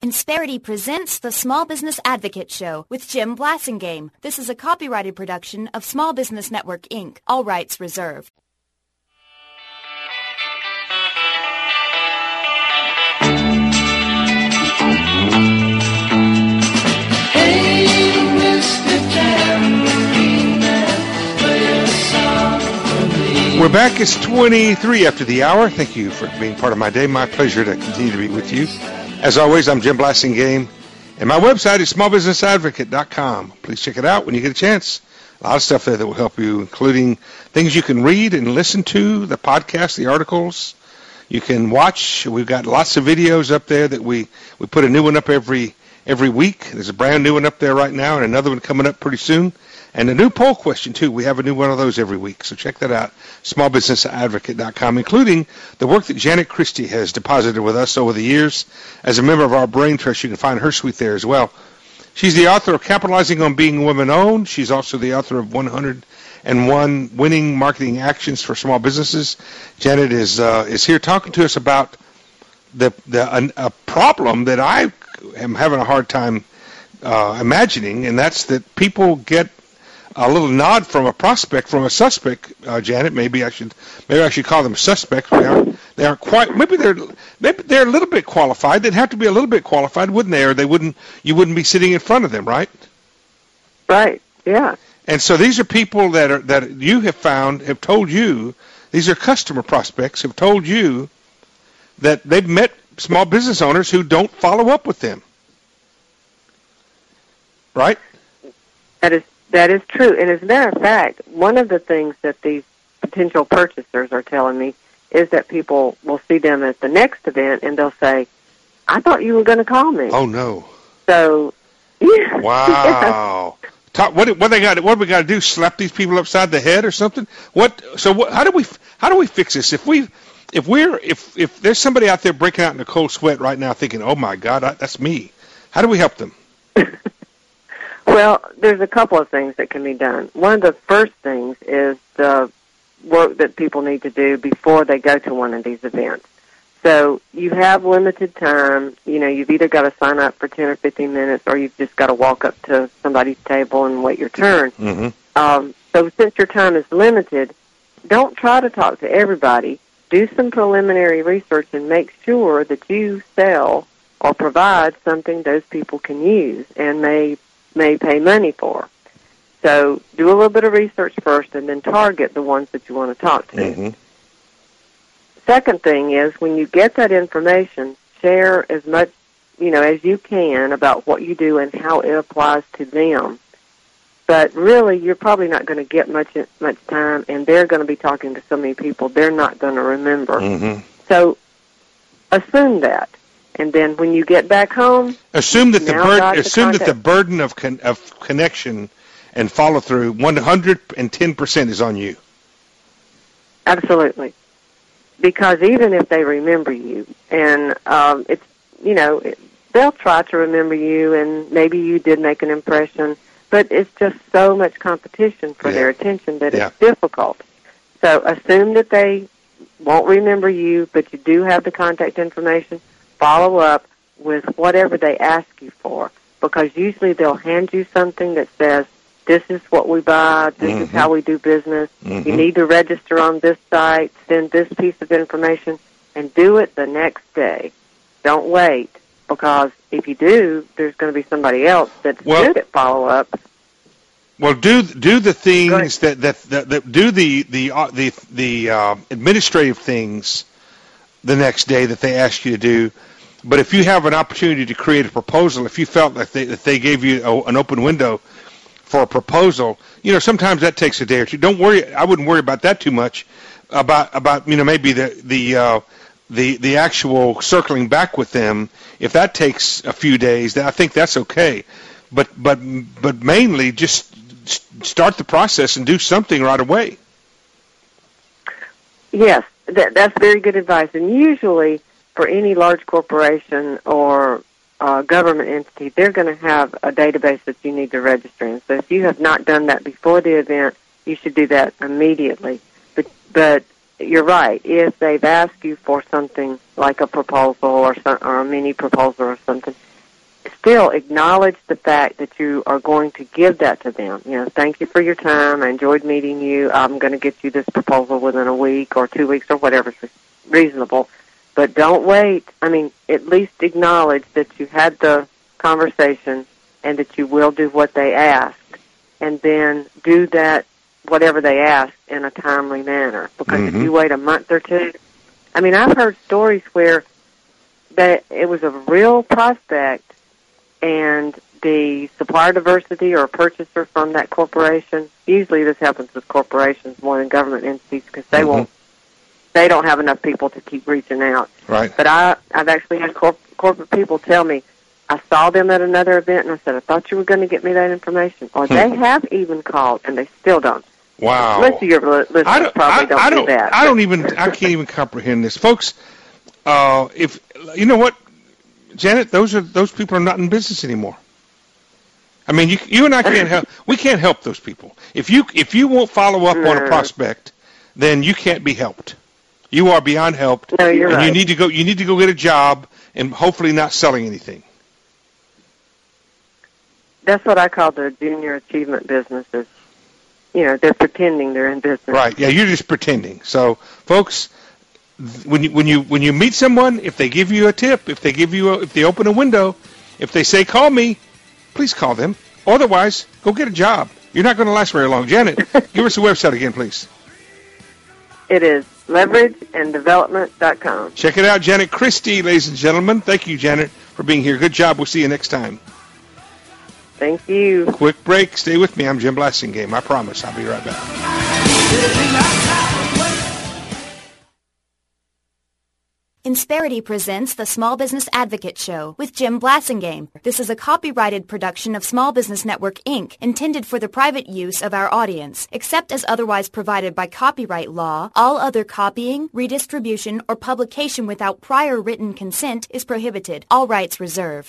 Insperity presents the Small Business Advocate Show with Jim Blasingame. This is a copyrighted production of Small Business Network, Inc. All rights reserved. We're back. It's 23 after the hour. Thank you for being part of my day. My pleasure to continue to be with you. As always, I'm Jim Blasingame, and my website is smallbusinessadvocate.com. Please check it out when you get a chance. A lot of stuff there that will help you, including things you can read and listen to, the podcasts, the articles. You can watch. We've got lots of videos up there that we put a new one up every week. There's a brand new one up there right now and another one coming up pretty soon. And a new poll question, too. We have a new one of those every week, so check that out, smallbusinessadvocate.com, including the work that Janet Christie has deposited with us over the years. As a member of our Brain Trust, you can find her suite there as well. She's the author of Capitalizing on Being Women-Owned. She's also the author of 101 Winning Marketing Actions for Small Businesses. Janet is here talking to us about a problem that I am having a hard time imagining, and that's that people get a little nod from a prospect, from a suspect. Janet, maybe I should call them suspects. They aren't quite. Maybe they're a little bit qualified. They'd have to be a little bit qualified, wouldn't they? Or you wouldn't be sitting in front of them, right? Right. Yeah. And so these are people that you have told you. These are customer prospects have told you that they've met small business owners who don't follow up with them. Right? That is true. And as a matter of fact, one of the things that these potential purchasers are telling me is that people will see them at the next event and they'll say, I thought you were going to call me. Oh, no. So, yeah. Wow. Yeah. What do we got to do? Slap these people upside the head or something? How do we fix this? If there's somebody out there breaking out in a cold sweat right now thinking, oh, my God, that's me, how do we help them? Well, there's a couple of things that can be done. One of the first things is the work that people need to do before they go to one of these events. So you have limited time. You know, you've either got to sign up for 10 or 15 minutes or you've just got to walk up to somebody's table and wait your turn. Mm-hmm. So since your time is limited, don't try to talk to everybody. Do some preliminary research and make sure that you sell or provide something those people can use and may pay money for. So do a little bit of research first and then target the ones that you want to talk to. Mm-hmm. Second thing is when you get that information, share as much as you can about what you do and how it applies to them. But really, you're probably not going to get much time, and they're going to be talking to so many people, they're not going to remember. Mm-hmm. So assume that. And then when you get back home, assume that the burden of connection and follow through 110% is on you. Absolutely, because even if they remember you, and they'll try to remember you, and maybe you did make an impression, but it's just so much competition for their attention that it's difficult. So assume that they won't remember you, but you do have the contact information. Follow up with whatever they ask you for, because usually they'll hand you something that says, this is what we buy, this is how we do business, you need to register on this site, send this piece of information, and do it the next day. Don't wait, because if you do, there's going to be somebody else that's good at follow-up. Well, do the things that do the administrative things the next day that they ask you to do. But if you have an opportunity to create a proposal, if you felt that they gave you an open window for a proposal, sometimes that takes a day or two. Don't worry. I wouldn't worry about that too much. About maybe the actual circling back with them. If that takes a few days, then I think that's okay. But mainly just start the process and do something right away. Yes, that's very good advice. And usually, for any large corporation or government entity, they're going to have a database that you need to register in. So if you have not done that before the event, you should do that immediately. But you're right. If they've asked you for something like a proposal or a mini proposal or something, still acknowledge the fact that you are going to give that to them. Thank you for your time. I enjoyed meeting you. I'm going to get you this proposal within a week or 2 weeks or whatever's reasonable. But don't wait. At least acknowledge that you had the conversation and that you will do what they ask, and then do that, whatever they ask, in a timely manner. Because if you wait a month or two, I've heard stories where that it was a real prospect, and the supplier diversity or purchaser from that corporation, usually this happens with corporations more than government entities because they don't have enough people to keep reaching out. Right. But I've actually had corporate people tell me, I saw them at another event, and I said, I thought you were going to get me that information. Or they have even called, and they still don't. Wow. Most of your listeners probably don't do that. I can't even comprehend this. Folks, if you know what, Janet, those people are not in business anymore. You and I can't help. We can't help those people. If you won't follow up on a prospect, then you can't be helped. You are beyond helped. No, you're right. You need to go get a job and hopefully not selling anything. That's what I call the junior achievement businesses. They're pretending they're in business. Right. Yeah, you're just pretending. So, folks, when you meet someone, if they give you a tip, if they open a window, if they say call me, please call them. Otherwise, go get a job. You're not going to last very long. Janet, give us the website again, please. It is leverageanddevelopment.com. Check it out, Janet Christie, ladies and gentlemen. Thank you, Janet, for being here. Good job. We'll see you next time. Thank you. Quick break. Stay with me. I'm Jim Blasingame. I promise. I'll be right back. Insperity presents the Small Business Advocate Show with Jim Blasingame. This is a copyrighted production of Small Business Network, Inc., intended for the private use of our audience. Except as otherwise provided by copyright law, all other copying, redistribution, or publication without prior written consent is prohibited. All rights reserved.